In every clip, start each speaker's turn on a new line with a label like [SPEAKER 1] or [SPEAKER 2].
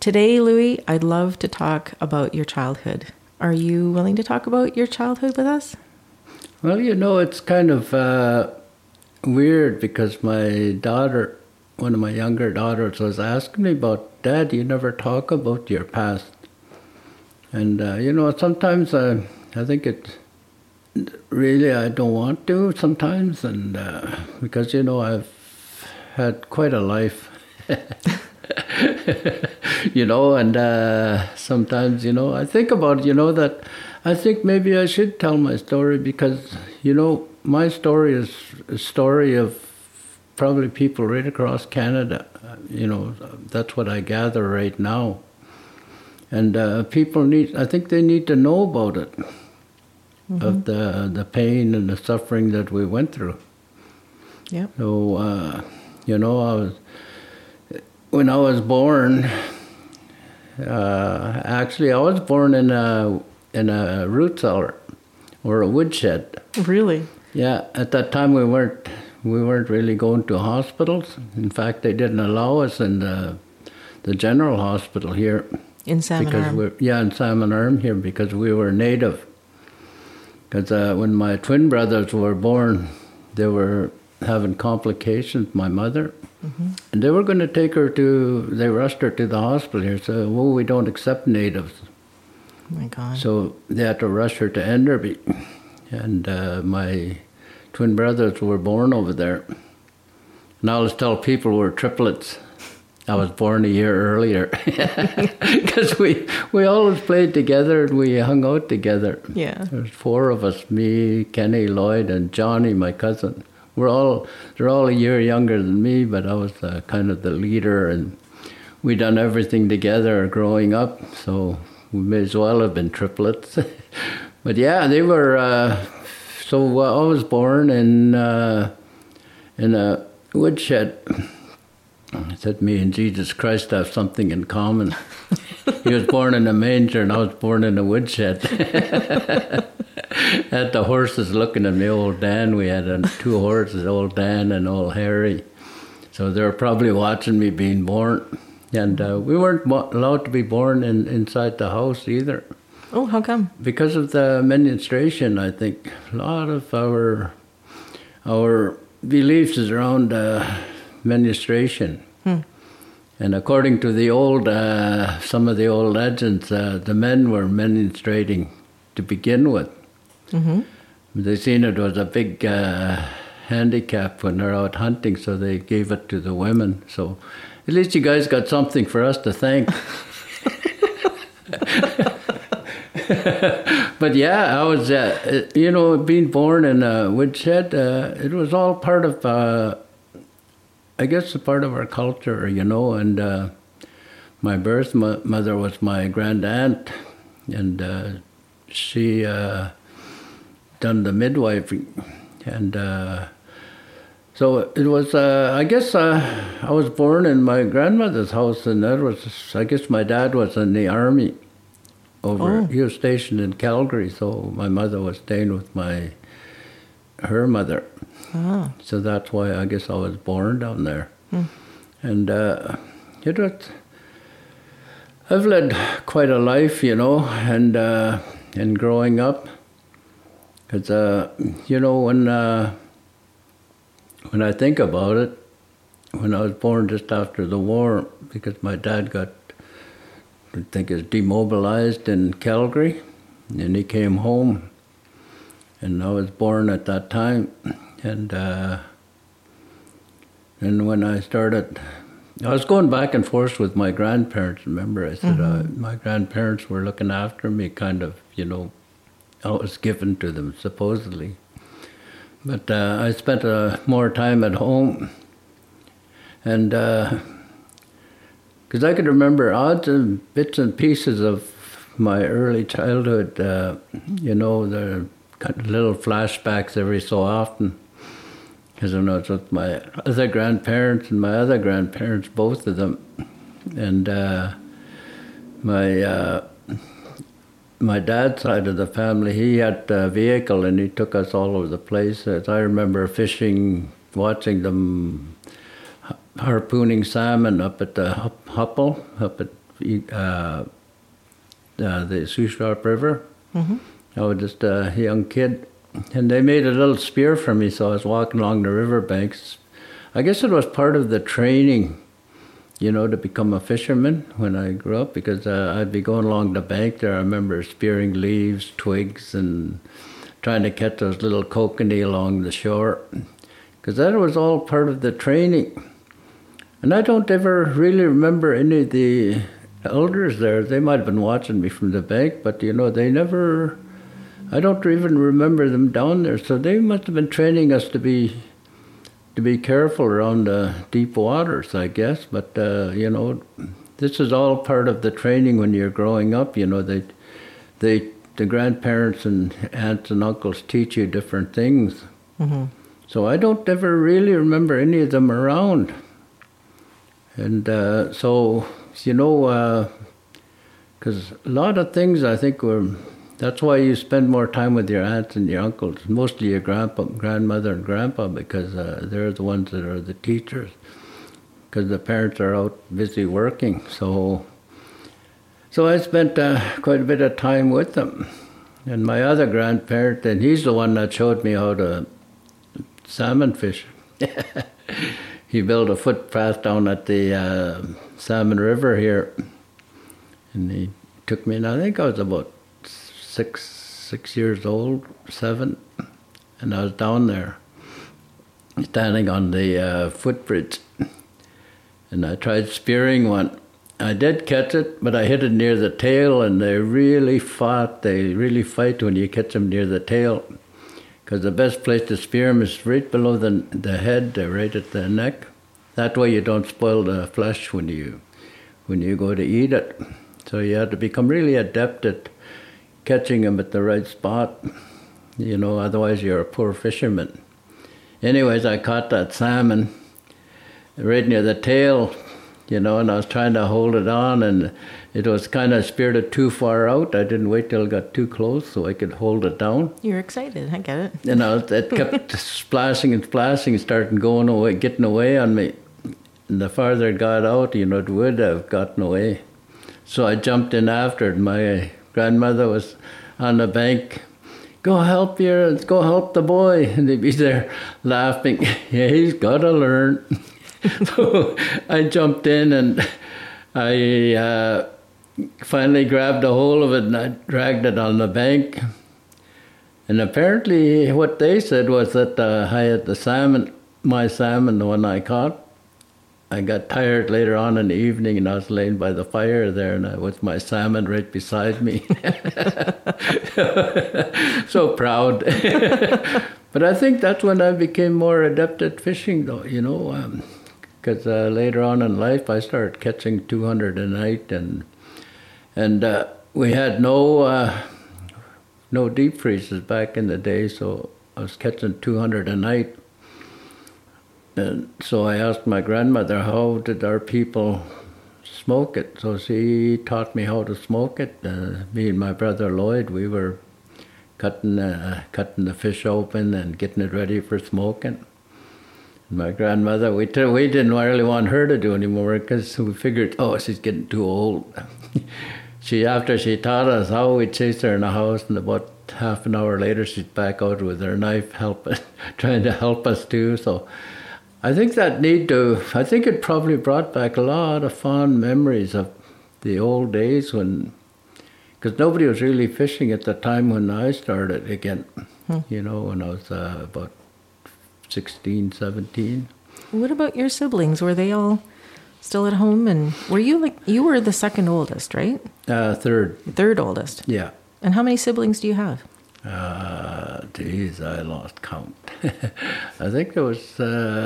[SPEAKER 1] Today, Louis, I'd love to talk about your childhood. Are you willing to talk about your childhood with us?
[SPEAKER 2] Well, it's kind of weird because my daughter, one of my younger daughters, was asking me about, Dad, you never talk about your past. And, sometimes I think it really, I don't want to sometimes, and because, I've had quite a life. And sometimes, I think about, that I think maybe I should tell my story because, my story is a story of probably people right across Canada. That's what I gather right now. And people I think they need to know about it, of the pain and the suffering that we went through.
[SPEAKER 1] Yeah.
[SPEAKER 2] So, when I was born, actually I was born in a root cellar or a woodshed.
[SPEAKER 1] Really?
[SPEAKER 2] Yeah. At that time we weren't really going to hospitals. In fact, they didn't allow us in the general hospital here.
[SPEAKER 1] In Salmon Arm?
[SPEAKER 2] In Salmon Arm here because we were native. Because when my twin brothers were born, they were having complications, my mother. And they were going to take her they rushed her to the hospital here. So, we don't accept natives.
[SPEAKER 1] Oh my God.
[SPEAKER 2] So they had to rush her to Enderby. And my twin brothers were born over there. And I always tell people we're triplets. I was born a year earlier. Because we always played together and we hung out together.
[SPEAKER 1] Yeah.
[SPEAKER 2] There's 4 of us, me, Kenny, Lloyd, and Johnny, my cousin. They're all a year younger than me, but I was kind of the leader, and we done everything together growing up, so we may as well have been triplets. But yeah, they were. So I was born in a woodshed. I said, me and Jesus Christ have something in common. He was born in a manger, and I was born in a woodshed. Had the horses looking at me, old Dan. We had 2 horses, old Dan and old Harry. So they were probably watching me being born. And we weren't allowed to be born inside the house either.
[SPEAKER 1] Oh, how come?
[SPEAKER 2] Because of the menstruation, I think. A lot of our beliefs is around menstruation. And according to the some of the old legends, the men were menstruating to begin with. They seen it was a big handicap when they're out hunting, so they gave it to the women. So at least you guys got something for us to thank. But yeah, I was, being born in a woodshed, it was all part of, I guess, a part of our culture, and my birth mother was my grand aunt, and she done the midwifery, and so it was, I guess I was born in my grandmother's house, and that was, I guess my dad was in the army he was stationed in Calgary, so my mother was staying with her mother. So that's why I guess I was born down there. And I've led quite a life, and growing up. Because, when I think about it, when I was born just after the war, because my dad got, I think, is demobilized in Calgary, and he came home, and I was born at that time. And when I started, I was going back and forth with my grandparents. Remember, I said my grandparents were looking after me, kind of, I was given to them, supposedly. But I spent more time at home. And because I could remember odds and bits and pieces of my early childhood, the kind of little flashbacks every so often. Because I was with my other grandparents and my other grandparents, both of them. And my dad's side of the family, he had a vehicle and he took us all over the place. I remember fishing, watching them harpooning salmon up at the Huppel, up at the Shuswap River. I was just a young kid, and they made a little spear for me, so I was walking along the riverbanks. I guess it was part of the training, to become a fisherman when I grew up, because I'd be going along the bank there. I remember spearing leaves, twigs, and trying to catch those little kokanee along the shore, because that was all part of the training. And I don't ever really remember any of the elders there. They might have been watching me from the bank, but they never, I don't even remember them down there. So they must have been training us to be careful around deep waters, I guess. But this is all part of the training when you're growing up. The grandparents and aunts and uncles teach you different things. So I don't ever really remember any of them around. And because a lot of things I think that's why you spend more time with your aunts and your uncles, mostly your grandmother and grandpa, because they're the ones that are the teachers, because the parents are out busy working. So I spent quite a bit of time with them. And my other grandparent, and he's the one that showed me how to salmon fish. He built a footpath down at the Salmon River here, and he took me, and I think I was about 6 years old, 7, and I was down there, standing on the footbridge, and I tried spearing one. I did catch it, but I hit it near the tail, and they really fought. They really fight when you catch them near the tail, because the best place to spear them is right below the head, right at the neck. That way you don't spoil the flesh when you go to eat it. So you have to become really adept at catching them at the right spot. Otherwise you're a poor fisherman. Anyways, I caught that salmon right near the tail, and I was trying to hold it on, and it was kind of speared it too far out. I didn't wait till it got too close so I could hold it down.
[SPEAKER 1] You're excited, I get it.
[SPEAKER 2] It kept splashing and splashing and starting going away, getting away on me. And the farther it got out, it would have gotten away. So I jumped in after it. My grandmother was on the bank. Go help the boy. And they'd be there laughing. Yeah, he's got to learn. So I jumped in, and I finally grabbed a hold of it, and I dragged it on the bank. And apparently what they said was that I had my salmon, the one I caught. I got tired later on in the evening, and I was laying by the fire there, and with my salmon right beside me. So proud. But I think that's when I became more adept at fishing, though, because later on in life I started catching 200 a night, and we had no deep freezes back in the day, so I was catching 200 a night. And so I asked my grandmother, how did our people smoke it? So she taught me how to smoke it. Me and my brother Lloyd, we were cutting the fish open and getting it ready for smoking. And my grandmother, we didn't really want her to do anymore, because we figured, she's getting too old. After she taught us how, we chased her in the house, and about half an hour later she's back out with her knife trying to help us too. So I think it probably brought back a lot of fond memories of the old days because nobody was really fishing at the time when I started again, when I was about 16, 17.
[SPEAKER 1] What about your siblings? Were they all still at home? And were you were the second oldest, right?
[SPEAKER 2] Third.
[SPEAKER 1] Third oldest?
[SPEAKER 2] Yeah.
[SPEAKER 1] And how many siblings do you have?
[SPEAKER 2] I lost count. I think there was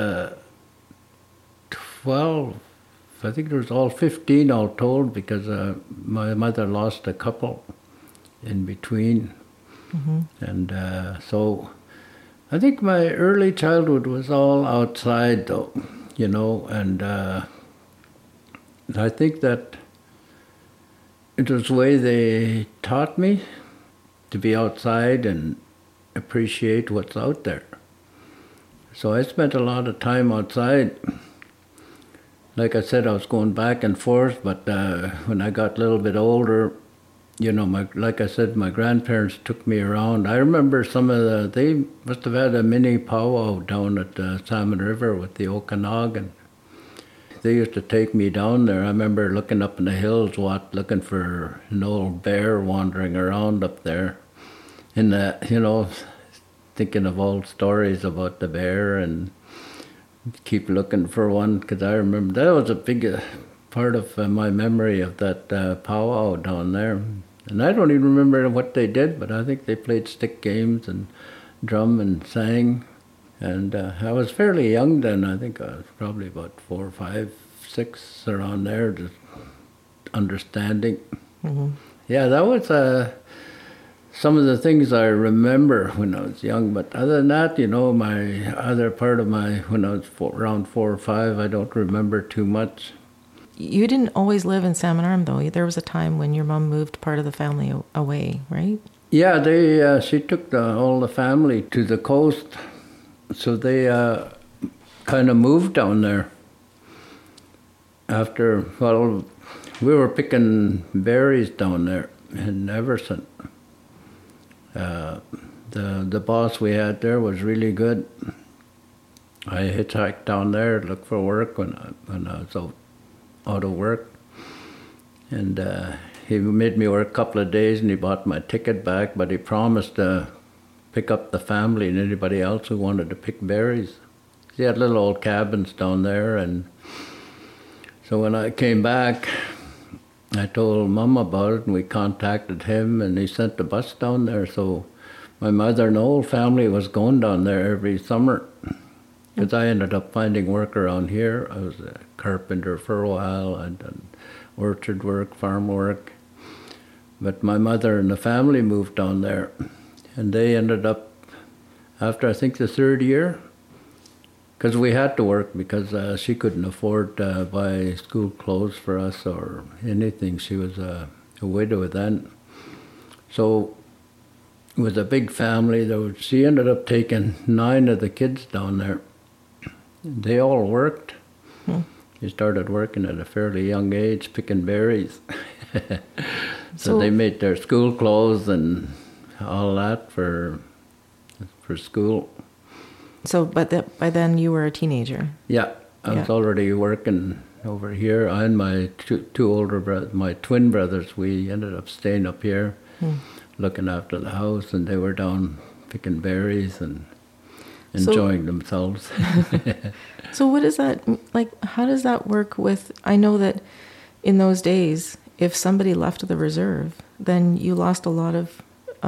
[SPEAKER 2] 12. I think there was all 15 all told, because my mother lost a couple in between. Mm-hmm. And so I think my early childhood was all outside, though, and I think that it was the way they taught me to be outside and appreciate what's out there. So I spent a lot of time outside. like I said, I was going back and forth, but when I got a little bit older, you know, like I said, my grandparents took me around. I remember they must have had a mini powwow down at the Salmon River with the Okanagan. They used to take me down there. I remember looking up in the hills, looking for an old bear wandering around up there. And, you know, thinking of old stories about the bear and keep looking for one, because I remember that was a big part of my memory of that powwow down there. And I don't even remember what they did, but I think they played stick games and drum and sang. And I was fairly young then. I think I was probably about 4, 5, 6 around there, just understanding. Mm-hmm. Yeah, that was some of the things I remember when I was young. But other than that, you know, my other part of when I was around 4 or 5, I don't remember too much.
[SPEAKER 1] You didn't always live in Salmon Arm, though. There was a time when your mom moved part of the family away, right?
[SPEAKER 2] Yeah, she took all the family to the coast. So they kind of moved down there after, well, we were picking berries down there in Everson. The boss we had there was really good. I hitchhiked down there to look for work when I was out of work. And he made me work a couple of days and he bought my ticket back, but he promised to pick up the family and anybody else who wanted to pick berries. He had little old cabins down there, and so when I came back, I told Mom about it and we contacted him and he sent the bus down there. So my mother and the whole family was going down there every summer. Because I ended up finding work around here. I was a carpenter for a while. I'd done orchard work, farm work. But my mother and the family moved down there. And they ended up, after I think the 3rd year, because we had to work because she couldn't afford to buy school clothes for us or anything. She was a widow then. So it was a big family. She ended up taking 9 of the kids down there. They all worked. They started working at a fairly young age, picking berries. So they made their school clothes and all that for school. So,
[SPEAKER 1] but by then you were a teenager.
[SPEAKER 2] Yeah, I was already working over here. I and my two older brothers, my twin brothers, we ended up staying up here, looking after the house, and they were down picking berries and enjoying themselves.
[SPEAKER 1] So what is that, like, how does that work with, I know that in those days, if somebody left the reserve, then you lost a lot of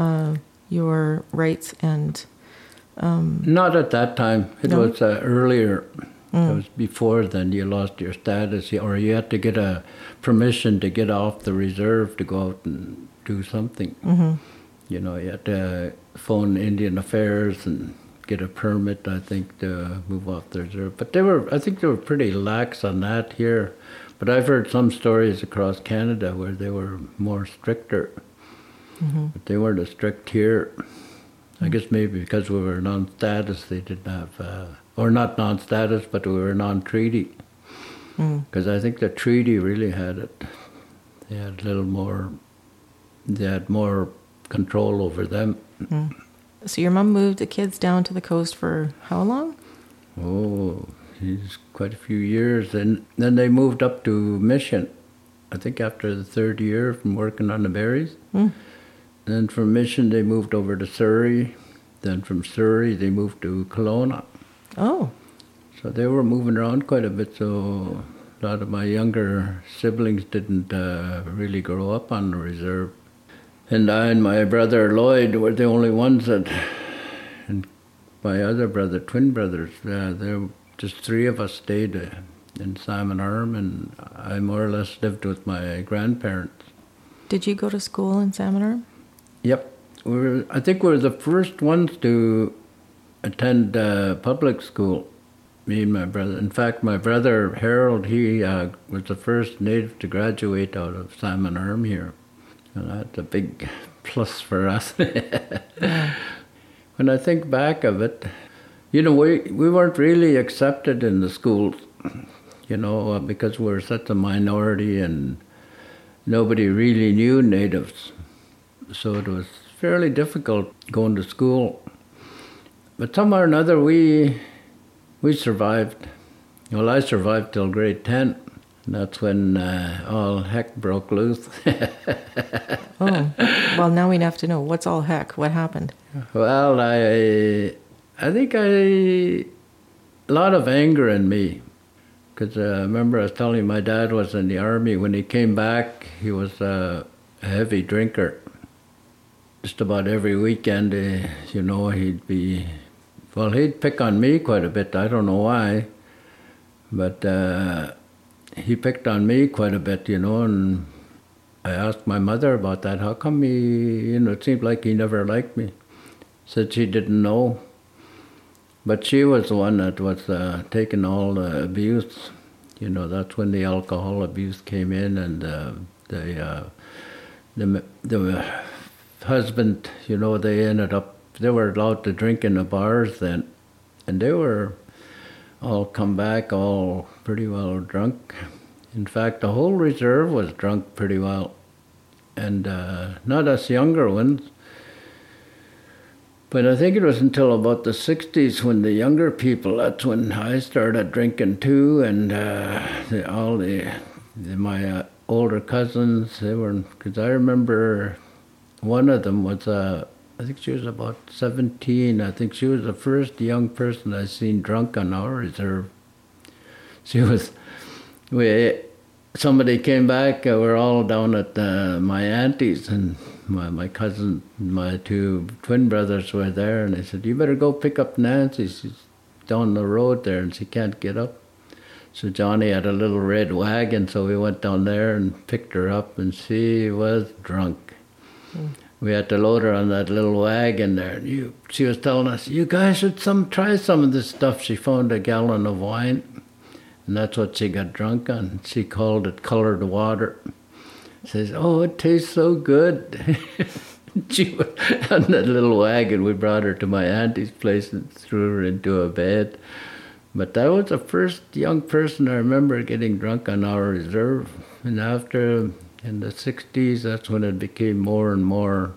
[SPEAKER 1] your rights and...
[SPEAKER 2] Not at that time. It was earlier. It was before then you lost your status, or you had to get a permission to get off the reserve to go out and do something. Mm-hmm. You know, you had to phone Indian Affairs and get a permit, I think, to move off the reserve. But I think they were pretty lax on that here. But I've heard some stories across Canada where they were more stricter. Mm-hmm. But they weren't as strict here. I guess maybe because we were non-status, they didn't have, or not non-status, but we were non-treaty. Because I think the treaty really had it. They had a little more, they had more control over them.
[SPEAKER 1] So your mom moved the kids down to the coast for how long?
[SPEAKER 2] Oh, geez, quite a few years. And then they moved up to Mission, I think after the 3rd year from working on the berries. Then from Mission, they moved over to Surrey. Then from Surrey, they moved to Kelowna. Oh. So they were moving around quite a bit, so a lot of my younger siblings didn't really grow up on the reserve. And I and my brother Lloyd were the only ones that, and my other brother, twin brothers, there just 3 of us stayed in Salmon Arm, and I more or less lived with my grandparents.
[SPEAKER 1] Did you go to school in Salmon Arm?
[SPEAKER 2] Yep. I think we were the first ones to attend public school, me and my brother. In fact, my brother Harold, he was the first native to graduate out of Salmon Arm here. And that's a big plus for us. When I think back of it, you know, we weren't really accepted in the schools. because we're such a minority and nobody really knew natives. So it was fairly difficult going to school. But somehow or another, we survived. Well, I survived till grade 10. And that's when all heck broke loose.
[SPEAKER 1] Oh, well, now we have to know, what's all heck? What happened?
[SPEAKER 2] Well, I think a lot of anger in me. Because I remember I was telling you, my dad was in the army. When he came back, he was a heavy drinker. Just about every weekend, he'd pick on me quite a bit. I don't know why. But he picked on me quite a bit, and I asked my mother about that. How come it seemed like he never liked me. Said she didn't know. But she was the one that was taking all the abuse. That's when the alcohol abuse came in, and the husband, they were allowed to drink in the bars then, and they were all come back all pretty well drunk. In fact, the whole reserve was drunk pretty well, and not us younger ones. But I think it was until about the 60s when the younger people, that's when I started drinking too, and my older cousins, because I remember one of them was, I think she was about 17. I think she was the first young person I seen drunk on our reserve. Somebody came back, we're all down at my auntie's, and my cousin, my two twin brothers were there, and they said, "You better go pick up Nancy. She's down the road there, and she can't get up." So Johnny had a little red wagon, so we went down there and picked her up, and she was drunk. We had to load her on that little wagon there. She was telling us, "You guys should try some of this stuff." She found a gallon of wine, and that's what she got drunk on. She called it colored water. Says, "Oh, it tastes so good." She was on that little wagon. We brought her to my auntie's place and threw her into a bed. But that was the first young person I remember getting drunk on our reserve. And after, in the 60s, that's when it became more and more,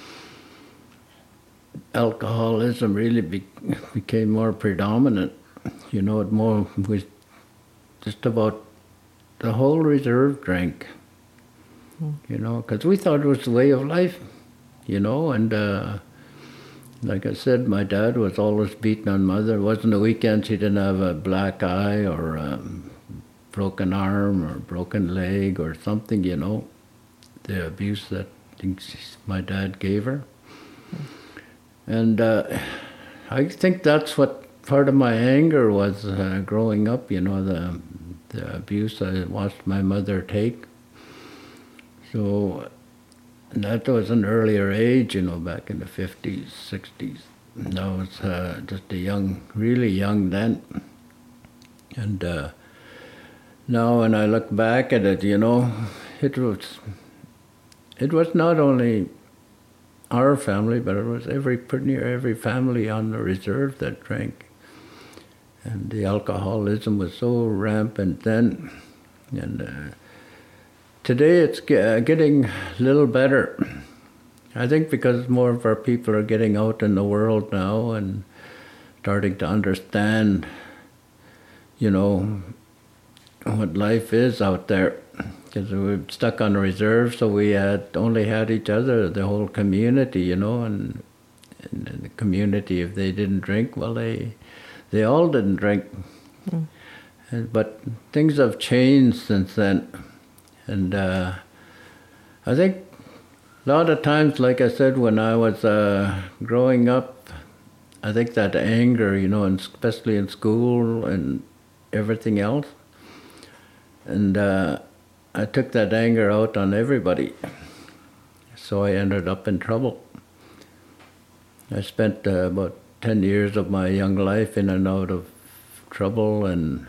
[SPEAKER 2] alcoholism really became more predominant. It was just about the whole reserve drank. Because we thought it was the way of life, and like I said, my dad was always beating on Mother. It wasn't a weekend she didn't have a black eye or a broken arm or broken leg or something, the abuse that my dad gave her. And I think that's what part of my anger was growing up, the abuse I watched my mother take. So that was an earlier age, back in the 50s, 60s. And I was just really young then. And now when I look back at it, it was not only our family, but it was near every family on the reserve that drank. And the alcoholism was so rampant then. And today it's getting a little better. I think because more of our people are getting out in the world now and starting to understand, what life is out there. Because we were stuck on a reserve, so we only had each other, the whole community, and the community, if they didn't drink, well, they all didn't drink. But things have changed since then. And I think a lot of times, like I said, when I was growing up, I think that anger, and especially in school and everything else, and I took that anger out on everybody. So I ended up in trouble. I spent about 10 years of my young life in and out of trouble, and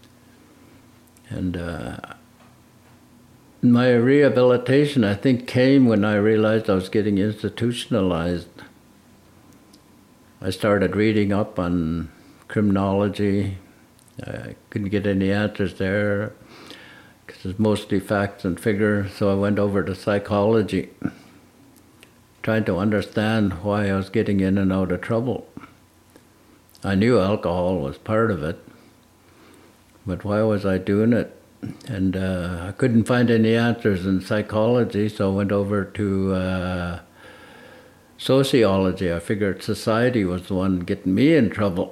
[SPEAKER 2] my rehabilitation, I think, came when I realized I was getting institutionalized. I started reading up on criminology, I couldn't get any answers there because it's mostly facts and figures. So I went over to psychology, trying to understand why I was getting in and out of trouble. I knew alcohol was part of it, but why was I doing it? And I couldn't find any answers in psychology, so I went over to sociology. I figured society was the one getting me in trouble.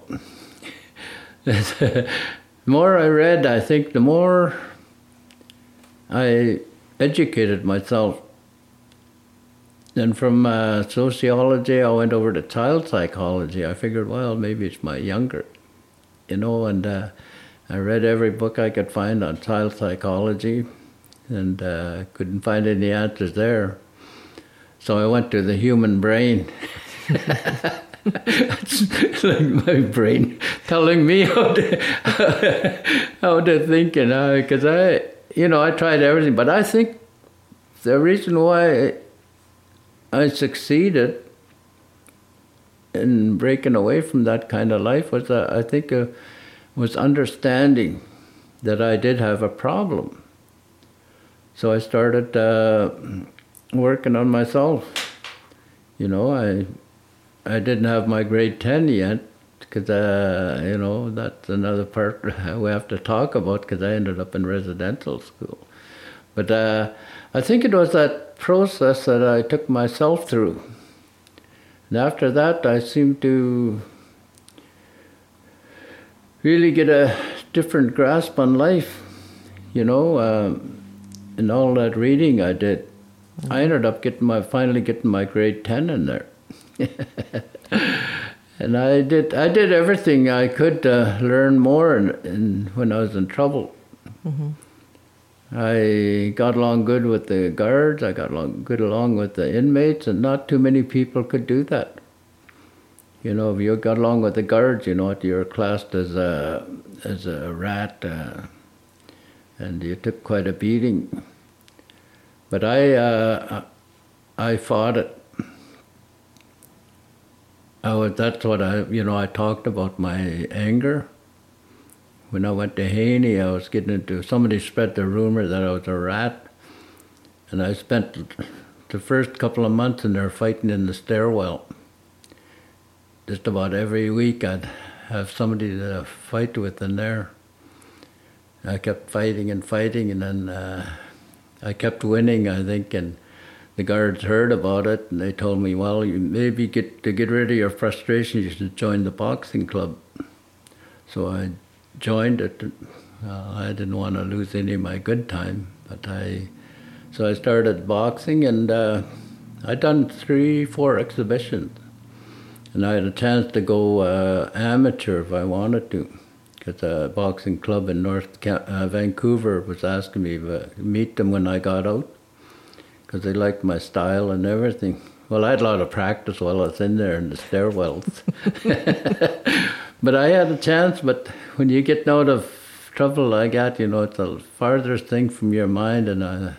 [SPEAKER 2] The more I read, I think the more I educated myself. And from sociology, I went over to child psychology. I figured, well, maybe it's my younger, and I read every book I could find on child psychology, and couldn't find any answers there. So I went to the human brain. It's like my brain telling me how to think, because I tried everything. But I think the reason why I succeeded in breaking away from that kind of life was I think was understanding that I did have a problem. So I started working on myself. I didn't have my grade 10 yet because, that's another part we have to talk about because I ended up in residential school. But I think it was that process that I took myself through. And after that, I seemed to really get a different grasp on life, and all that reading I did. I ended up finally getting my grade 10 in there. And I did everything I could to learn more when I was in trouble. Mm-hmm. I got along good with the guards, I got along with the inmates, and not too many people could do that. If you got along with the guards, you're classed as a rat, and you took quite a beating. But I fought it. That's what I talked about my anger. When I went to Haney, I was getting into, somebody spread the rumor that I was a rat, and I spent the first couple of months in there fighting in the stairwell. Just about every week I'd have somebody to fight with in there. I kept fighting, and then I kept winning, I think, and the guards heard about it, and they told me, well, you maybe to get rid of your frustration, you should join the boxing club. So I joined it. I didn't want to lose any of my good time, so I started boxing, and I'd done 3-4 exhibitions. And I had a chance to go amateur if I wanted to, because a boxing club in North Vancouver was asking me to meet them when I got out, because they liked my style and everything. Well, I had a lot of practice while I was in there in the stairwells. But I had a chance, but when you get out of trouble like that, it's the farthest thing from your mind, and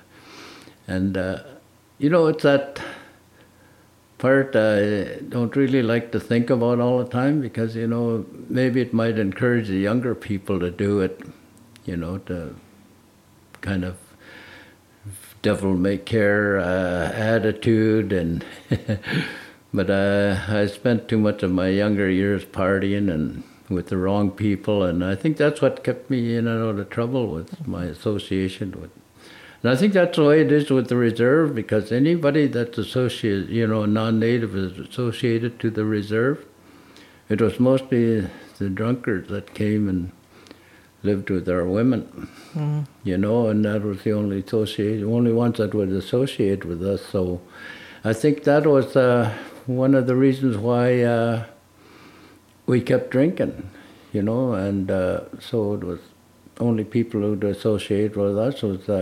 [SPEAKER 2] it's that part I don't really like to think about all the time, because, maybe it might encourage the younger people to do it, to kind of devil-may-care attitude, and but I spent too much of my younger years partying and with the wrong people, and I think that's what kept me in and out of trouble with my association with. And I think that's the way it is with the reserve, because anybody that's associated, non-native is associated to the reserve. It was mostly the drunkards that came and lived with our women, and that was the only ones that would associate with us. So I think that was one of the reasons why we kept drinking, and so it was only people who'd associate with us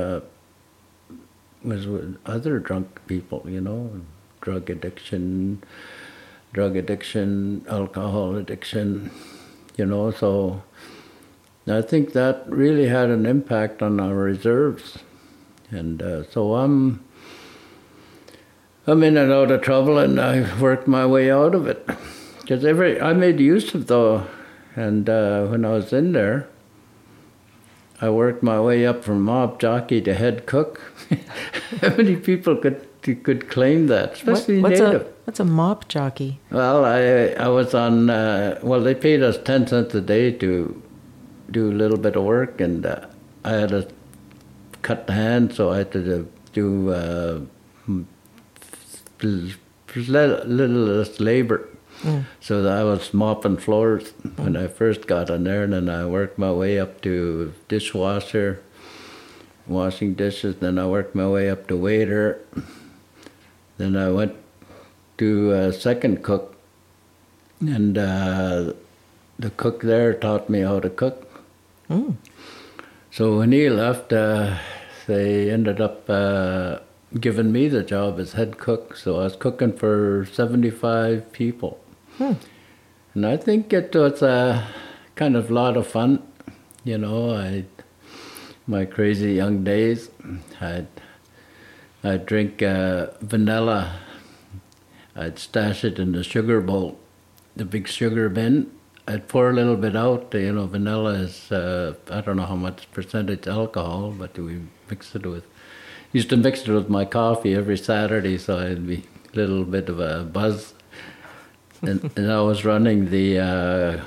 [SPEAKER 2] was with other drunk people, drug addiction, alcohol addiction, so I think that really had an impact on our reserves. And so I'm in and out of trouble, and I worked my way out of it. Because I made use of and when I was in there, I worked my way up from mob jockey to head cook. How many people could claim that, especially native?
[SPEAKER 1] What's a mop jockey?
[SPEAKER 2] Well, I was on, they paid us 10 cents a day to do a little bit of work, and I had to cut the hand, so I had to do little less labor. So that I was mopping floors when I first got on there, and then I worked my way up to dishwasher, washing dishes. Then I worked my way up to waiter. Then I went to second cook, and the cook there taught me how to cook. So when he left, they ended up giving me the job as head cook. So I was cooking for 75 people. And I think it was a kind of lot of fun. You know, my crazy young days, I'd drink vanilla. I'd stash it in the sugar bowl, the big sugar bin. I'd pour a little bit out. You know, vanilla is, I don't know how much percentage alcohol, but we used to mix it with my coffee every Saturday, so I'd be a little bit of a buzz. And I was running the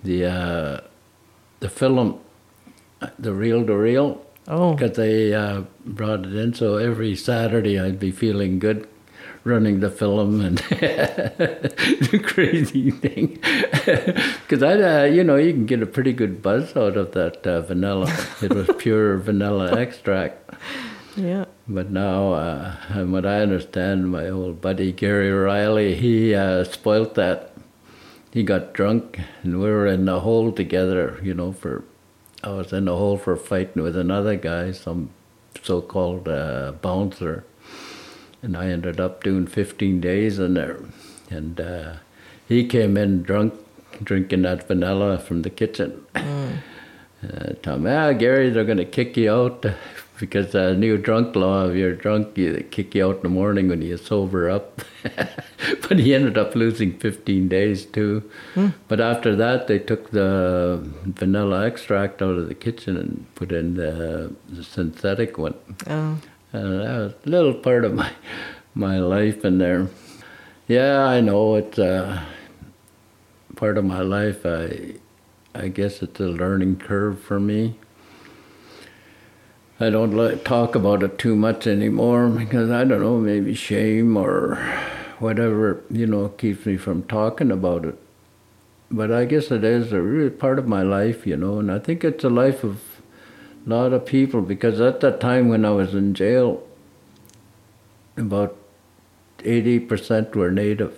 [SPEAKER 2] film, the reel-to-reel, because they brought it in. So every Saturday I'd be feeling good running the film and the crazy thing. Because you can get a pretty good buzz out of that vanilla. It was pure vanilla extract.
[SPEAKER 1] Yeah.
[SPEAKER 2] But now, from what I understand, my old buddy Gary Riley, he spoilt that. He got drunk, and we were in the hole together, I was in the hole for fighting with another guy, some so-called bouncer. And I ended up doing 15 days in there. And he came in drunk, drinking that vanilla from the kitchen. Told me, Gary, they're going to kick you out because the new drunk law, if you're drunk, they kick you out in the morning when you sober up. But he ended up losing 15 days too. But after that, they took the vanilla extract out of the kitchen and put in the synthetic one. And that was a little part of my life in there. Yeah, I know it's part of my life. I guess it's a learning curve for me. I don't talk about it too much anymore because, I don't know, maybe shame or whatever, keeps me from talking about it. But I guess it is a real part of my life, and I think it's a life of a lot of people, because at that time when I was in jail, about 80% were Native.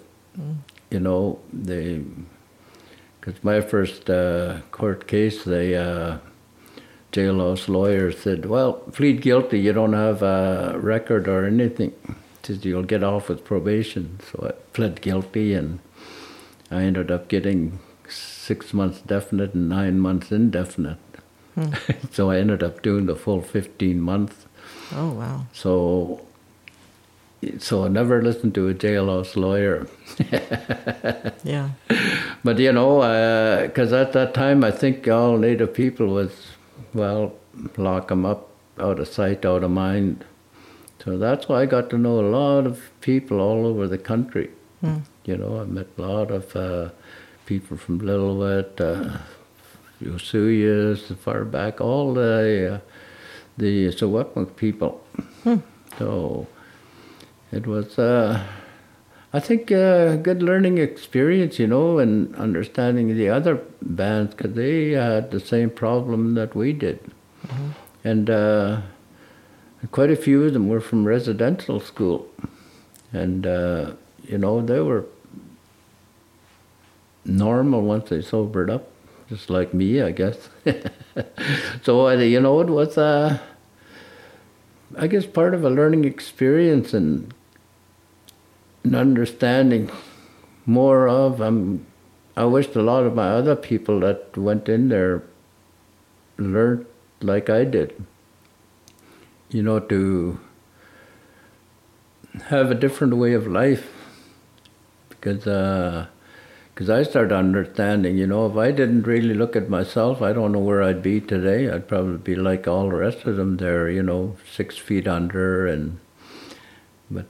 [SPEAKER 2] Because my first court case, the jailhouse lawyer said, well, plead guilty, you don't have a record or anything. He says, you'll get off with probation. So I pled guilty, and I ended up getting 6 months definite and 9 months indefinite. So I ended up doing the full 15 months.
[SPEAKER 1] Oh, wow.
[SPEAKER 2] So I never listened to a jailhouse lawyer.
[SPEAKER 1] Yeah.
[SPEAKER 2] But, because at that time, I think all Native people was, lock them up, out of sight, out of mind. So that's why I got to know a lot of people all over the country. I met a lot of people from Lillooet, Osuyas, far back, all the Secwepemc people. So it was, I think, a good learning experience, and understanding the other bands, because they had the same problem that we did. And quite a few of them were from residential school. And, they were normal once they sobered up, just like me, I guess. So, it was, I guess, part of a learning experience and understanding more of. I wished a lot of my other people that went in there learned like I did. To have a different way of life, because Because I started understanding, if I didn't really look at myself, I don't know where I'd be today. I'd probably be like all the rest of them there, 6 feet under. But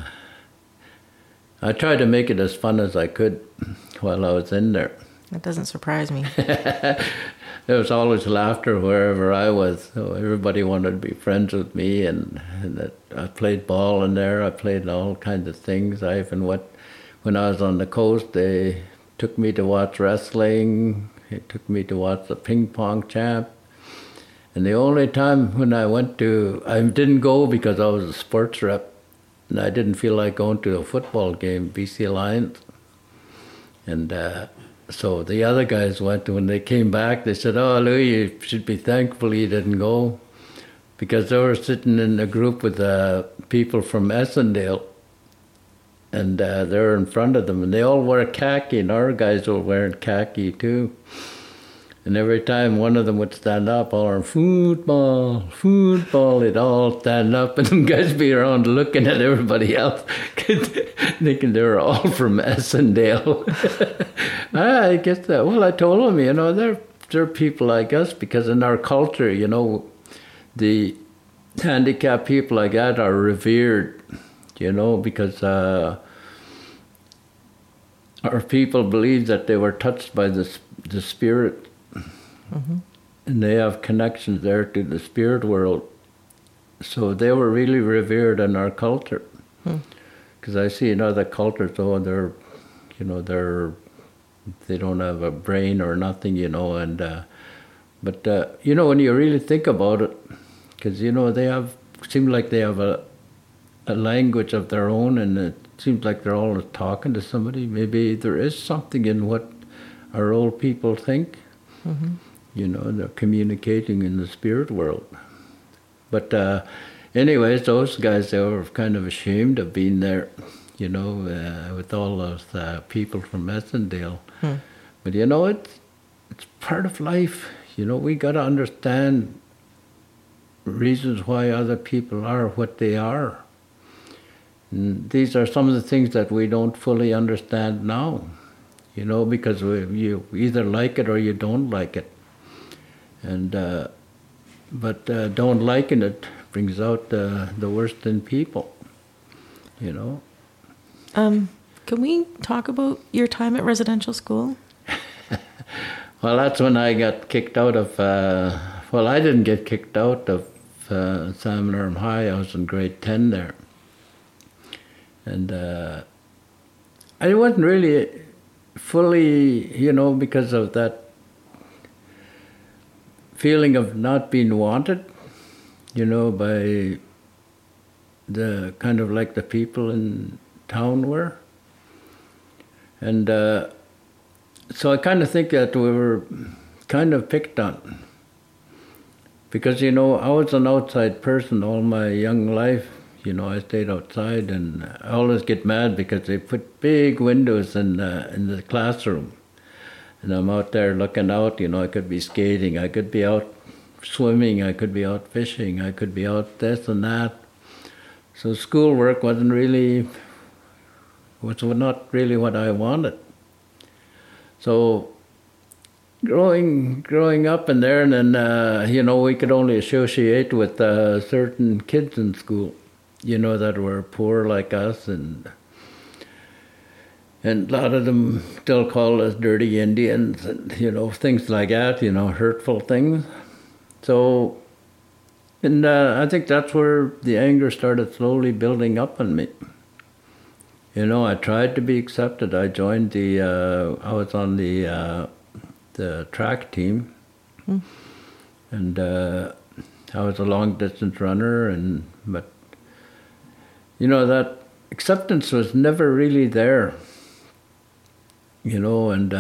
[SPEAKER 2] I tried to make it as fun as I could while I was in there.
[SPEAKER 1] That doesn't surprise me.
[SPEAKER 2] There was always laughter wherever I was. So everybody wanted to be friends with me, and I played ball in there. I played all kinds of things. When I was on the coast, they took me to watch wrestling. They took me to watch the ping pong champ. And the only time when I didn't go because I was a sports rep, and I didn't feel like going to a football game, BC Lions. And so the other guys went. When they came back, they said, "Oh, Louis, you should be thankful you didn't go," because they were sitting in a group with people from Essendale. And they were in front of them, and they all wore khaki, and our guys were wearing khaki too. And every time one of them would stand up, all football, they'd all stand up, and them guys be around looking at everybody else, thinking they were all from Essendale. I guess that. Well, I told them, they're people like us, because in our culture, the handicapped people like that are revered. Because our people believe that they were touched by the spirit, and they have connections there to the spirit world. So they were really revered in our culture. Because I see in other cultures, they don't have a brain or nothing, but when you really think about it, because seem like they have a language of their own, and it seems like they're always talking to somebody. Maybe there is something in what our old people think. They're communicating in the spirit world. But anyways, those guys, they were kind of ashamed of being there, with all those people from Essendale. But it's part of life. We got to understand reasons why other people are what they are. And these are some of the things that we don't fully understand now, because you either like it or you don't like it. And but don't liking it brings out the worst in people,
[SPEAKER 1] Can we talk about your time at residential school?
[SPEAKER 2] Well, that's when I got kicked out of. I didn't get kicked out of Salmon Arm High. I was in grade 10 there. And I wasn't really fully, because of that feeling of not being wanted, by the kind of like the people in town were. And so I kind of think that we were kind of picked on. Because, I was an outside person all my young life. I stayed outside, and I always get mad because they put big windows in the classroom. And I'm out there looking out, I could be skating, I could be out swimming, I could be out fishing, I could be out this and that. So schoolwork was not really what I wanted. So growing up in there, and then, we could only associate with certain kids in school. That were poor like us, and a lot of them still call us dirty Indians, and, things like that, hurtful things. So, and I think that's where the anger started slowly building up in me. I tried to be accepted. I joined I was on the track team, and I was a long distance runner, but that acceptance was never really there, and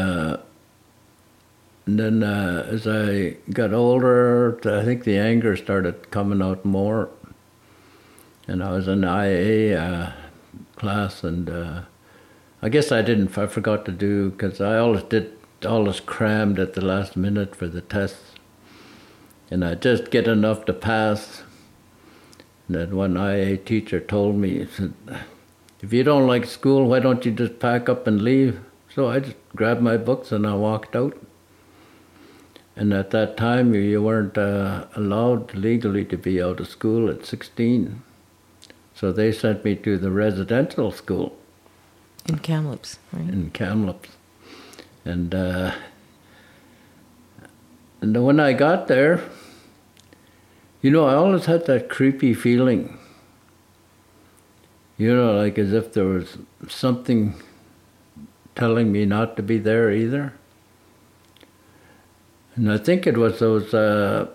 [SPEAKER 2] then as I got older, I think the anger started coming out more, and I was in the IA class, and I guess I forgot to do, because I always crammed at the last minute for the tests, and I just get enough to pass. And then one IA teacher told me, he said, "If you don't like school, why don't you just pack up and leave?" So I just grabbed my books and I walked out. And at that time, you weren't allowed legally to be out of school at 16. So they sent me to the residential school.
[SPEAKER 1] In Kamloops, right?
[SPEAKER 2] In Kamloops. And when I got there, I always had that creepy feeling. Like as if there was something telling me not to be there either. And I think it was those, that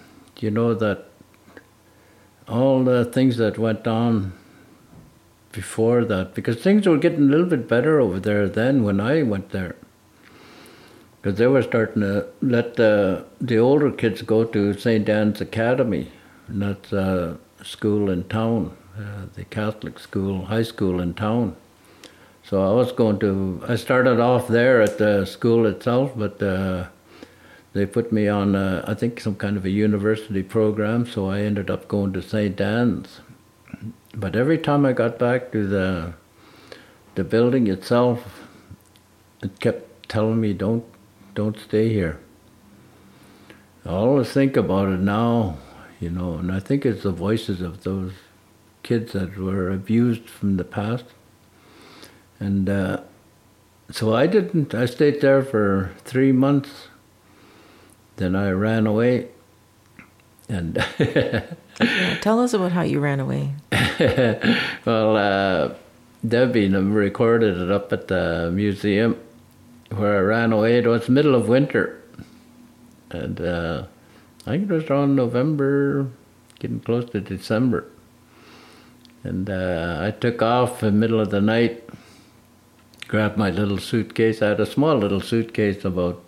[SPEAKER 2] all the things that went on before that, because things were getting a little bit better over there then when I went there. Because they were starting to let the older kids go to St. Anne's Academy, and that's a school in town, the Catholic school, high school in town. So I started off there at the school itself, but they put me on, I think, some kind of a university program, so I ended up going to St. Anne's. But every time I got back to the building itself, it kept telling me, don't stay here. I always think about it now, and I think it's the voices of those kids that were abused from the past. And so I stayed there for 3 months. Then I ran away. And
[SPEAKER 1] tell us about how you ran away.
[SPEAKER 2] Well, Debbie recorded it up at the museum where I ran away. It was middle of winter. And I think it was around November, getting close to December. And I took off in the middle of the night, grabbed my little suitcase. I had a small little suitcase about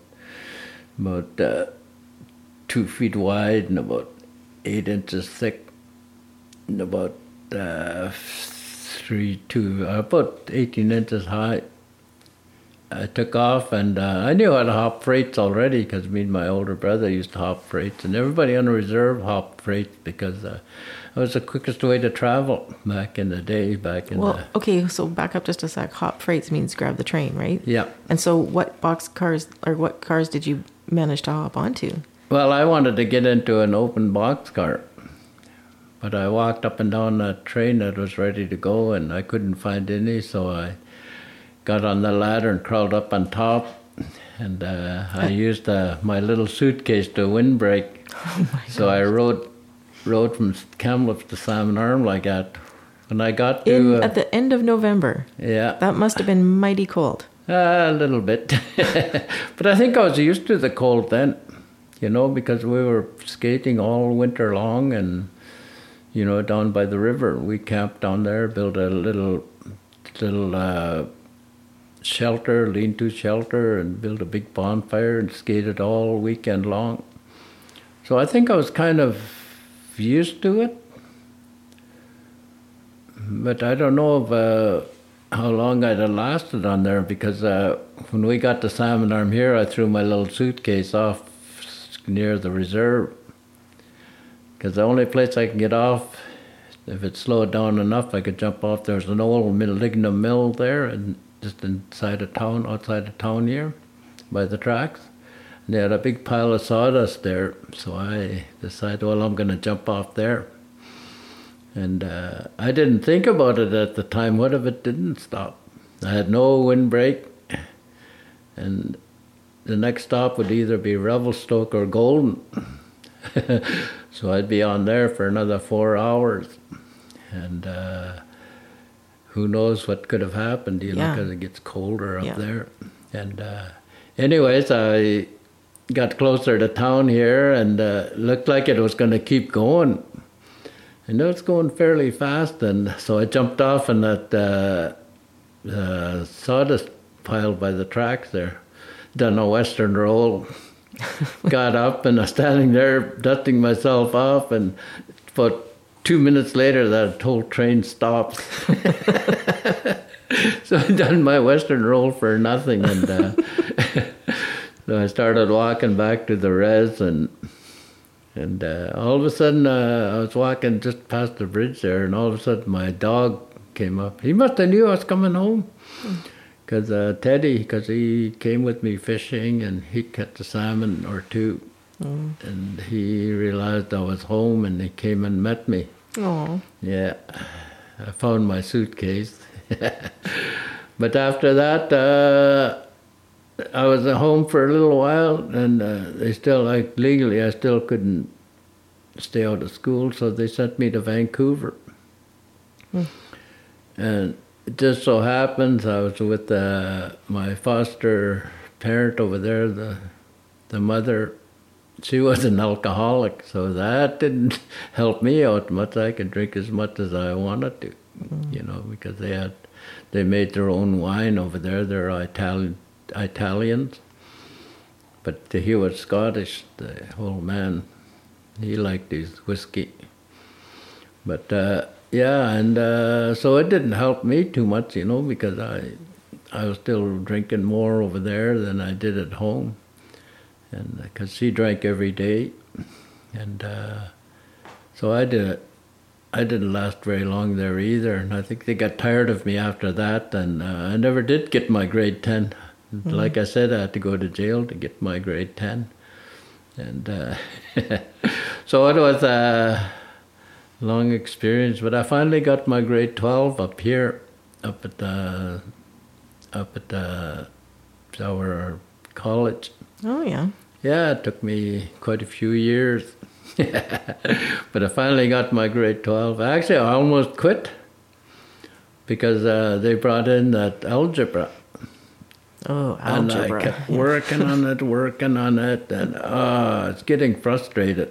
[SPEAKER 2] 2 feet wide and about 8 inches thick, and about 18 inches high. I took off, and I knew how to hop freights already because me and my older brother used to hop freights, and everybody on the reserve hopped freights because it was the quickest way to travel back in the day.
[SPEAKER 1] Okay, so back up just a sec. Hop freights means grab the train, right?
[SPEAKER 2] Yeah.
[SPEAKER 1] And so what cars did you manage to hop onto?
[SPEAKER 2] Well, I wanted to get into an open boxcar, but I walked up and down that train that was ready to go, and I couldn't find any, so I got on the ladder and crawled up on top, and I used my little suitcase to windbreak.
[SPEAKER 1] Oh my God.
[SPEAKER 2] So I rode from Kamloops to Salmon Arm like that. When I got to...
[SPEAKER 1] at the end of November?
[SPEAKER 2] Yeah.
[SPEAKER 1] That must have been mighty cold.
[SPEAKER 2] A little bit. But I think I was used to the cold then, because we were skating all winter long and, down by the river. We camped down there, built a little shelter, lean-to shelter, and built a big bonfire and skated all weekend long. So I think I was kind of used to it. But I don't know if how long I'd have lasted on there, because when we got to Salmon Arm here, I threw my little suitcase off near the reserve, because the only place I can get off, if it slowed down enough, I could jump off. There's an old lignum mill there, and just outside of town here, by the tracks. And they had a big pile of sawdust there, so I decided, well, I'm going to jump off there. And I didn't think about it at the time. What if it didn't stop? I had no windbreak, and the next stop would either be Revelstoke or Golden. So I'd be on there for another 4 hours. And who knows what could have happened, because it gets colder up there. And anyways, I got closer to town here, and looked like it was going to keep going. I know it's going fairly fast, and so I jumped off in that sawdust pile by the tracks there. Done a Western roll, got up, and I was standing there dusting myself off, and about 2 minutes later that whole train stops. So I done my Western roll for nothing, and so I started walking back to the res, and all of a sudden I was walking just past the bridge there, and all of a sudden my dog came up. He must have knew I was coming home. Because Teddy, because he came with me fishing and he caught a salmon or two. And he realized I was home and he came and met me.
[SPEAKER 1] Oh.
[SPEAKER 2] Yeah. I found my suitcase. But after that, I was at home for a little while, and they still, like, legally, I still couldn't stay out of school, so they sent me to Vancouver. And it just so happens I was with my foster parent over there, the mother. She was an alcoholic, so that didn't help me out much. I could drink as much as I wanted to, you know, because they made their own wine over there. They're Italians. But he was Scottish, the whole man. He liked his whiskey. But yeah, and so it didn't help me too much, you know, because I was still drinking more over there than I did at home. And because she drank every day. And so I didn't last very long there either, and I think they got tired of me after that, and I never did get my grade 10. Like I said, I had to go to jail to get my grade 10. And so it was a long experience, but I finally got my grade 12 up here, up at our college.
[SPEAKER 1] Oh, yeah.
[SPEAKER 2] Yeah, it took me quite a few years. But I finally got my grade 12. Actually, I almost quit because they brought in that algebra.
[SPEAKER 1] Oh, algebra.
[SPEAKER 2] And I kept working on it, and it's getting frustrated.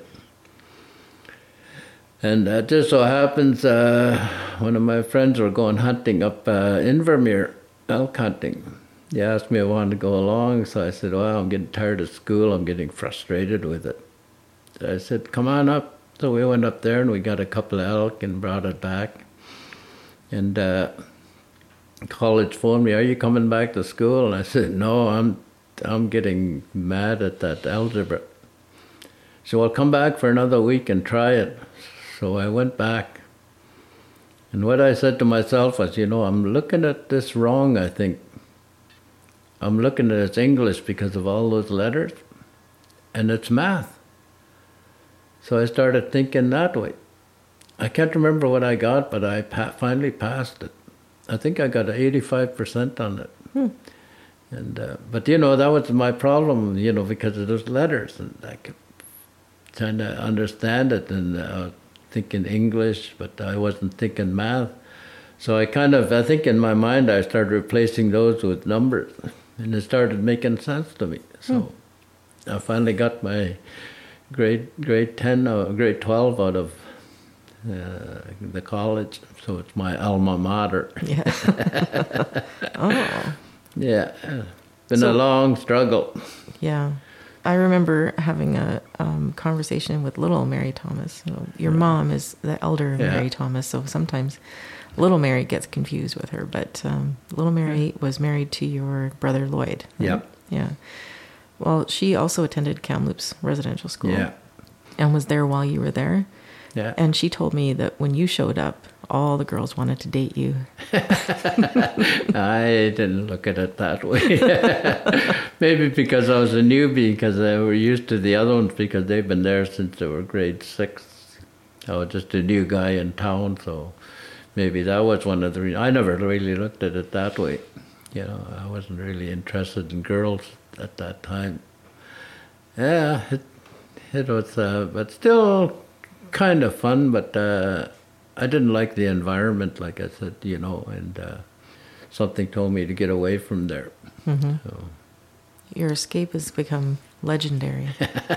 [SPEAKER 2] And it just so happens one of my friends were going hunting up Invermere, elk hunting. He asked me if I wanted to go along, so I said, well, I'm getting tired of school, I'm getting frustrated with it. So I said, come on up. So we went up there and we got a couple of elk and brought it back. And college phoned me, are you coming back to school? And I said, no, I'm getting mad at that algebra. So I'll come back for another week and try it. So I went back. And what I said to myself was, you know, I'm looking at this wrong, I think. I'm looking at it's English because of all those letters, and it's math. So I started thinking that way. I can't remember what I got, but I finally passed it. I think I got 85% on it. And but, you know, that was my problem, you know, because of those letters. And I kept trying to understand it and thinking English, but I wasn't thinking math. So I think in my mind I started replacing those with numbers. And it started making sense to me. So I finally got my grade 10 or grade 12 out of the college. So it's my alma mater.
[SPEAKER 1] Yeah. Oh.
[SPEAKER 2] Yeah. Been a long struggle.
[SPEAKER 1] Yeah. I remember having a conversation with little Mary Thomas. So your mom is the elder Mary Thomas, so sometimes little Mary gets confused with her, but little Mary was married to your brother Lloyd. Right?
[SPEAKER 2] Yeah.
[SPEAKER 1] Yeah. Well, she also attended Kamloops Residential School.
[SPEAKER 2] Yeah.
[SPEAKER 1] And was there while you were there.
[SPEAKER 2] Yeah.
[SPEAKER 1] And she told me that when you showed up, all the girls wanted to date you.
[SPEAKER 2] I didn't look at it that way. Maybe because I was a newbie, because they were used to the other ones because they've been there since they were grade 6. I was just a new guy in town, so maybe that was one of the reasons. I never really looked at it that way. You know, I wasn't really interested in girls at that time. Yeah, it was, but still kind of fun, but I didn't like the environment, like I said, you know, and something told me to get away from there. Mm-hmm. So.
[SPEAKER 1] Your escape has become legendary.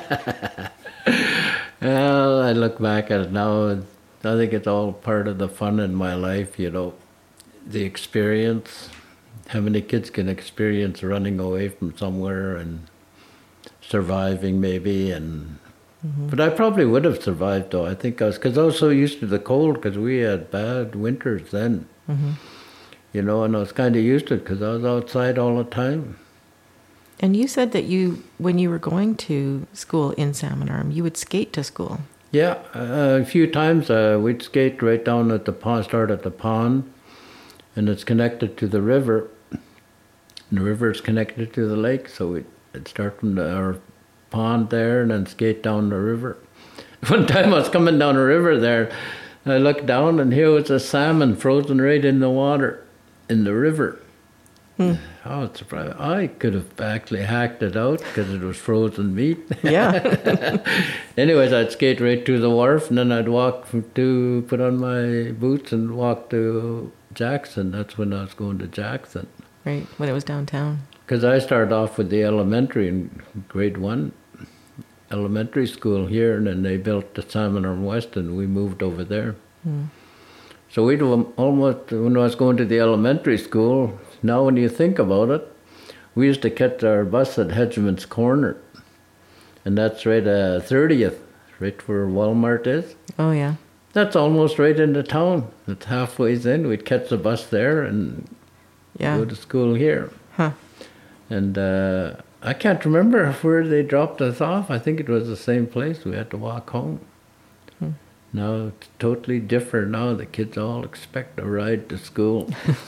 [SPEAKER 2] Well, I look back at it now, and I think it's all part of the fun in my life, you know, the experience. How many kids can experience running away from somewhere and surviving maybe, and but I probably would have survived though. I think because I was so used to the cold because we had bad winters then, you know, and I was kind of used to it because I was outside all the time.
[SPEAKER 1] And you said that when you were going to school in Salmon Arm, you would skate to school.
[SPEAKER 2] Yeah, a few times we'd skate right down at the pond, start at the pond, and it's connected to the river. the river's connected to the lake, so we'd start from our pond there and then skate down the river. One time I was coming down the river there, I looked down and here was a salmon frozen right in the water, in the river. I was surprised. I could have actually hacked it out because it was frozen meat.
[SPEAKER 1] Yeah.
[SPEAKER 2] Anyways, I'd skate right to the wharf and then I'd walk to put on my boots and walk to Jackson. That's when I was going to Jackson.
[SPEAKER 1] Right, when it was downtown.
[SPEAKER 2] Because I started off with the elementary in grade 1 elementary school here, and then they built the Salmon Arm West and we moved over there. So we'd almost, when I was going to the elementary school, now when you think about it, we used to catch our bus at Hedgeman's Corner. And that's right at 30th, right where Walmart is.
[SPEAKER 1] Oh, yeah.
[SPEAKER 2] That's almost right into town. It's halfway in. We'd catch the bus there and go to school here.
[SPEAKER 1] Huh.
[SPEAKER 2] And I can't remember where they dropped us off. I think it was the same place. We had to walk home. Now it's totally different now. The kids all expect a ride to school.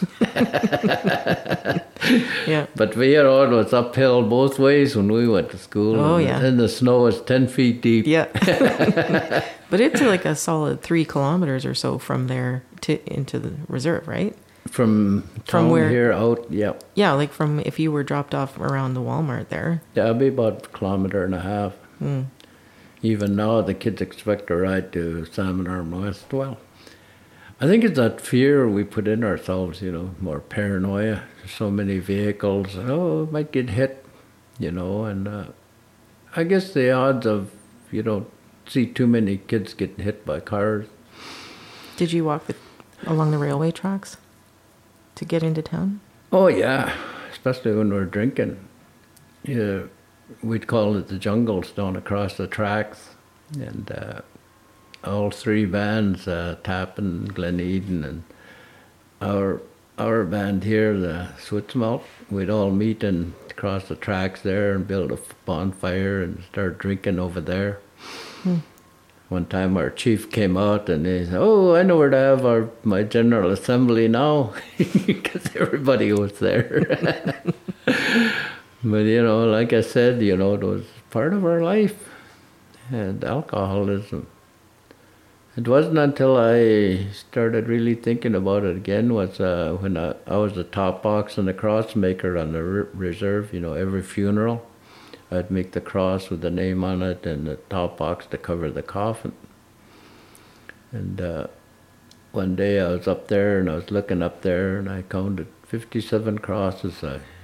[SPEAKER 1] Yeah.
[SPEAKER 2] But it was uphill both ways when we went to school.
[SPEAKER 1] Oh, yeah.
[SPEAKER 2] And the snow was 10 feet deep.
[SPEAKER 1] Yeah. But it's like a solid 3 kilometers or so from there into the reserve, right?
[SPEAKER 2] From town
[SPEAKER 1] where?
[SPEAKER 2] Here out, yeah.
[SPEAKER 1] Yeah, like from if you were dropped off around the Walmart there.
[SPEAKER 2] Yeah, it'd be about a kilometer and a half. Even now, the kids expect a ride to Salmon Arm West. Well, I think it's that fear we put in ourselves, more paranoia. There's so many vehicles. Oh, it might get hit, and I guess the odds of you don't see too many kids getting hit by cars.
[SPEAKER 1] Did you walk along the railway tracks to get into town?
[SPEAKER 2] Oh, yeah, especially when we're drinking. Yeah. We'd call it the jungles down across the tracks, and all 3 bands, Tappin, Glen Eden, and our band here, the Switsmalt, we'd all meet and cross the tracks there and build a bonfire and start drinking over there. One time our chief came out and he said, "Oh, I know where to have my General Assembly now," because everybody was there. But, like I said, it was part of our life, and alcoholism. It wasn't until I started really thinking about it again was when I was the top box and the cross maker on the reserve. Every funeral, I'd make the cross with the name on it and the top box to cover the coffin. And one day I was up there and I was looking up there and I counted 57 crosses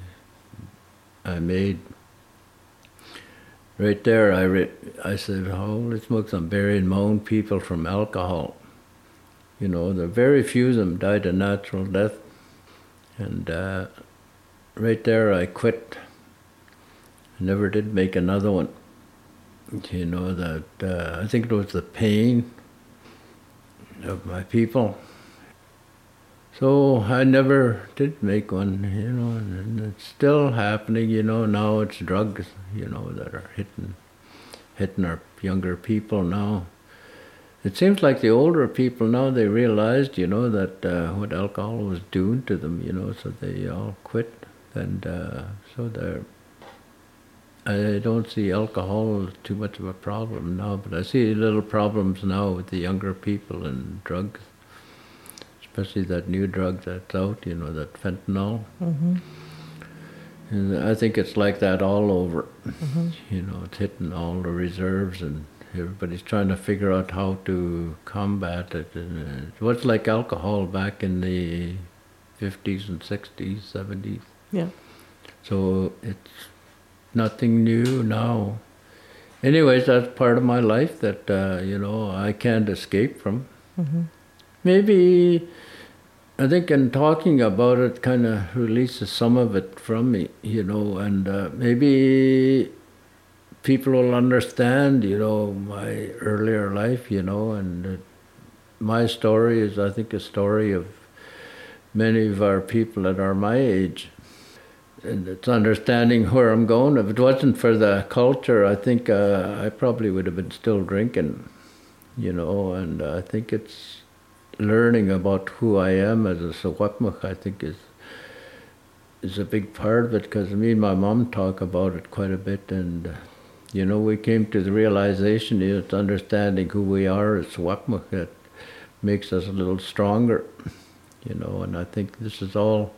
[SPEAKER 2] I made. Right there, I said, "Holy smokes, I'm burying my own people from alcohol." There are very few of them died a natural death. And right there, I quit. I never did make another one. I think it was the pain of my people. So I never did make one, and it's still happening, now it's drugs, that are hitting our younger people now. It seems like the older people now, they realized, that what alcohol was doing to them, so they all quit. And I don't see alcohol as too much of a problem now, but I see little problems now with the younger people and drugs. Especially that new drug that's out, that fentanyl. And I think it's like that all over. It's hitting all the reserves and everybody's trying to figure out how to combat it. And it was like alcohol back in the 50s and 60s, 70s.
[SPEAKER 1] Yeah.
[SPEAKER 2] So it's nothing new now. Anyways, that's part of my life that, I can't escape from. Maybe, I think in talking about it kind of releases some of it from me, and maybe people will understand, my earlier life, and my story is, I think, a story of many of our people that are my age. And it's understanding where I'm going. If it wasn't for the culture, I think I probably would have been still drinking, and I think it's learning about who I am as a Secwepemc, I think, is is a big part of it, because me and my mom talk about it quite a bit, and we came to the realization, it's understanding who we are as Secwepemc that makes us a little stronger, and I think this is all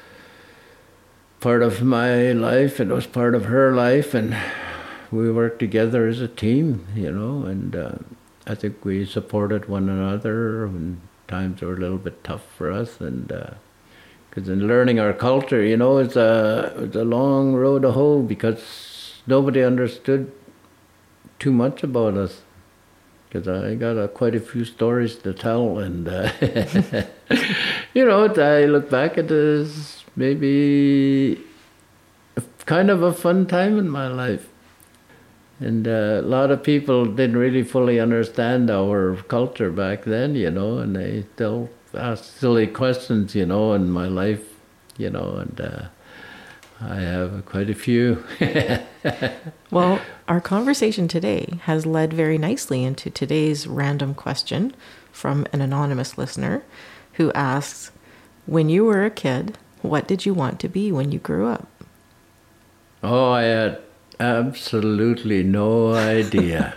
[SPEAKER 2] part of my life, and it was part of her life, and we worked together as a team, and I think we supported one another when times were a little bit tough for us, and because in learning our culture, it's a long road to hoe, because nobody understood too much about us. Because I got quite a few stories to tell, and I look back at this maybe kind of a fun time in my life. And a lot of people didn't really fully understand our culture back then, and they still ask silly questions, in my life, and I have quite a few.
[SPEAKER 1] Well, our conversation today has led very nicely into today's random question from an anonymous listener who asks, when you were a kid, what did you want to be when you grew up?
[SPEAKER 2] Oh, I had absolutely no idea.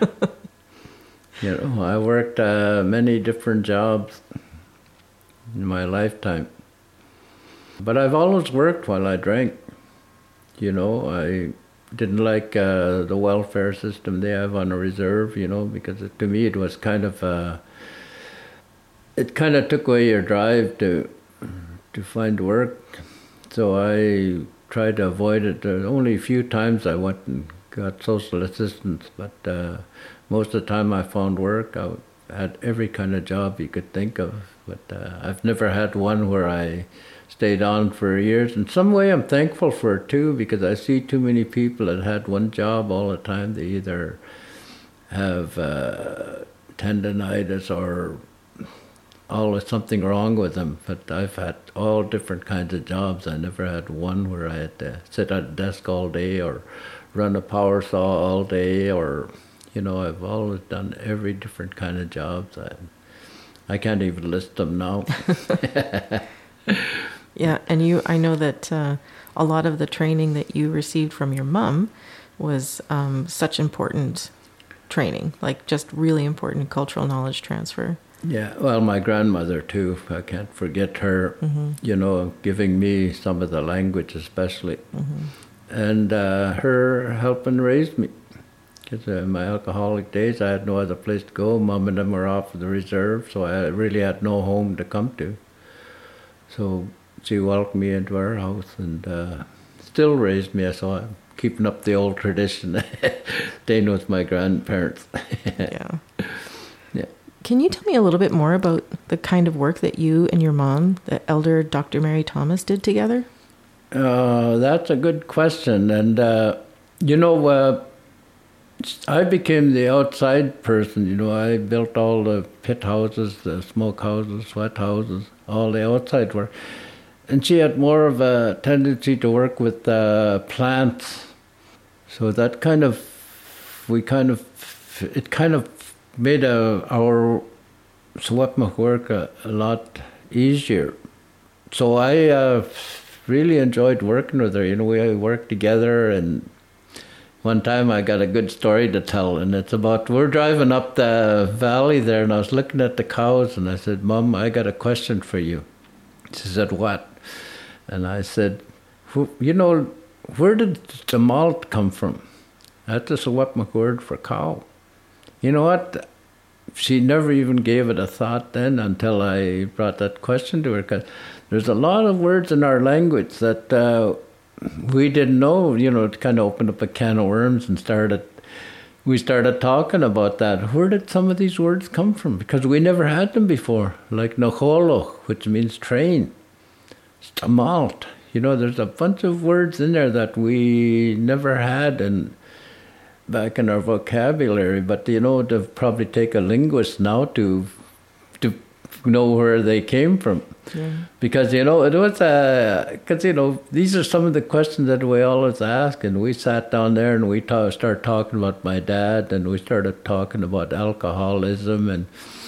[SPEAKER 2] I worked many different jobs in my lifetime. But I've always worked while I drank. I didn't like the welfare system they have on a reserve, because to me it was kind of it kind of took away your drive to find work. So I tried to avoid it. There were only a few times I went and got social assistance, but most of the time I found work. I had every kind of job you could think of, but I've never had one where I stayed on for years. In some way I'm thankful for it too, because I see too many people that had one job all the time. They either have tendinitis or always something wrong with them. But I've had all different kinds of jobs. I never had one where I had to sit at a desk all day or run a power saw all day, or I've always done every different kind of jobs. I can't even list them now.
[SPEAKER 1] Yeah, and I know that a lot of the training that you received from your mom was such important training, like just really important cultural knowledge transfer.
[SPEAKER 2] Yeah, well, my grandmother too. I can't forget her, giving me some of the language especially. And her helping raise me. Because in my alcoholic days, I had no other place to go. Mom and them were off of the reserve, so I really had no home to come to. So she welcomed me into our house and still raised me. So I'm keeping up the old tradition, staying with my grandparents.
[SPEAKER 1] Yeah.
[SPEAKER 2] Yeah.
[SPEAKER 1] Can you tell me a little bit more about the kind of work that you and your mom, the elder Dr. Mary Thomas, did together?
[SPEAKER 2] That's a good question. And, I became the outside person. I built all the pit houses, the smoke houses, sweat houses, all the outside work. And she had more of a tendency to work with plants. So that it kind of made our Secwepemc work a lot easier. So I really enjoyed working with her. We worked together, and one time I got a good story to tell, and it's about, we're driving up the valley there, and I was looking at the cows, and I said, Mom, I got a question for you. She said, what? And I said, where did the malt come from? That's the Secwepemc word for cow. You know what? She never even gave it a thought then until I brought that question to her, because there's a lot of words in our language that we didn't know. It kind of opened up a can of worms, and we started talking about that. Where did some of these words come from? Because we never had them before, like Naholo, which means train, Stamalt. There's a bunch of words in there that we never had back in our vocabulary, but to probably take a linguist now to know where they came from. Yeah. Because it was these are some of the questions that we always ask, and we sat down there and we started talking about my dad, and we started talking about alcoholism and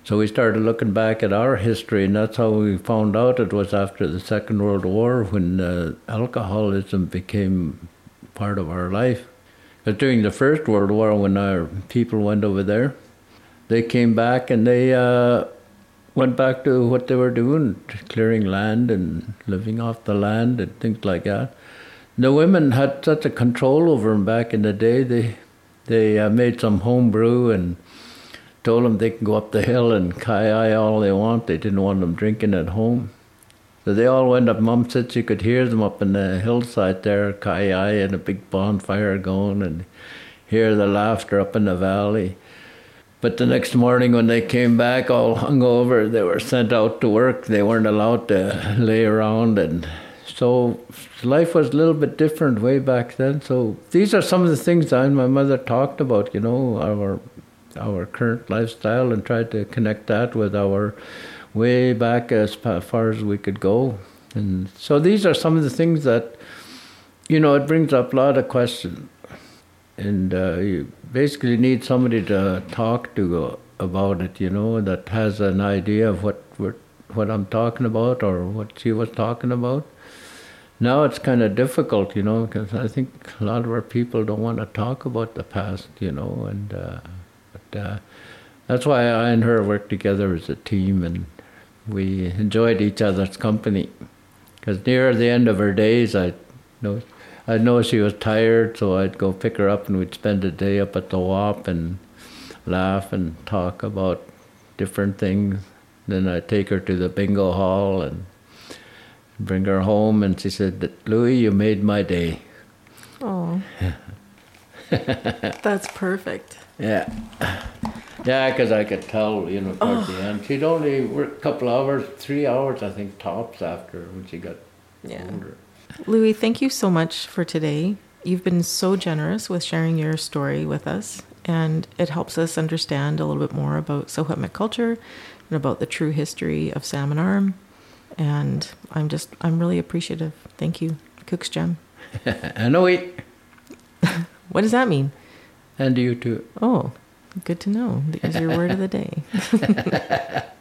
[SPEAKER 2] So we started looking back at our history, and that's how we found out it was after the Second World War when alcoholism became part of our life. Because during the First World War, when our people went over there, they came back and they went back to what they were doing, clearing land and living off the land and things like that. The women had such a control over them back in the day. They made some home brew and told them they can go up the hill and kai all they want. They didn't want them drinking at home. So they all went up. Mom said you could hear them up in the hillside there, kai and a big bonfire going, and hear the laughter up in the valley. But the next morning when they came back all hungover, they were sent out to work. They weren't allowed to lay around. And so life was a little bit different way back then. So these are some of the things I and my mother talked about, you know, our current lifestyle, and tried to connect that with our way back as far as we could go. And so these are some of the things that, you know, it brings up a lot of questions. And you basically need somebody to talk to about it, you know, that has an idea of what I'm talking about or what she was talking about. Now it's kind of difficult, you know, because I think a lot of our people don't want to talk about the past, you know, and that's why I and her worked together as a team, and we enjoyed each other's company. Because near the end of her days, I'd know she was tired, so I'd go pick her up and we'd spend a day up at the WAP and laugh and talk about different things. Then I'd take her to the bingo hall and bring her home, and she said, "Louis, you made my day."
[SPEAKER 1] Oh, that's perfect.
[SPEAKER 2] Yeah. Yeah, because I could tell, you know, towards the end. She'd only work a couple hours, 3 hours, I think, tops after when she got older.
[SPEAKER 1] Louis, thank you so much for today. You've been so generous with sharing your story with us, and it helps us understand a little bit more about Secwepemc culture and about the true history of Salmon Arm. And I'm really appreciative. Thank you, Cook's Gem.
[SPEAKER 2] I know it.
[SPEAKER 1] What does that mean?
[SPEAKER 2] And you too.
[SPEAKER 1] Oh, good to know. There's your word of the day.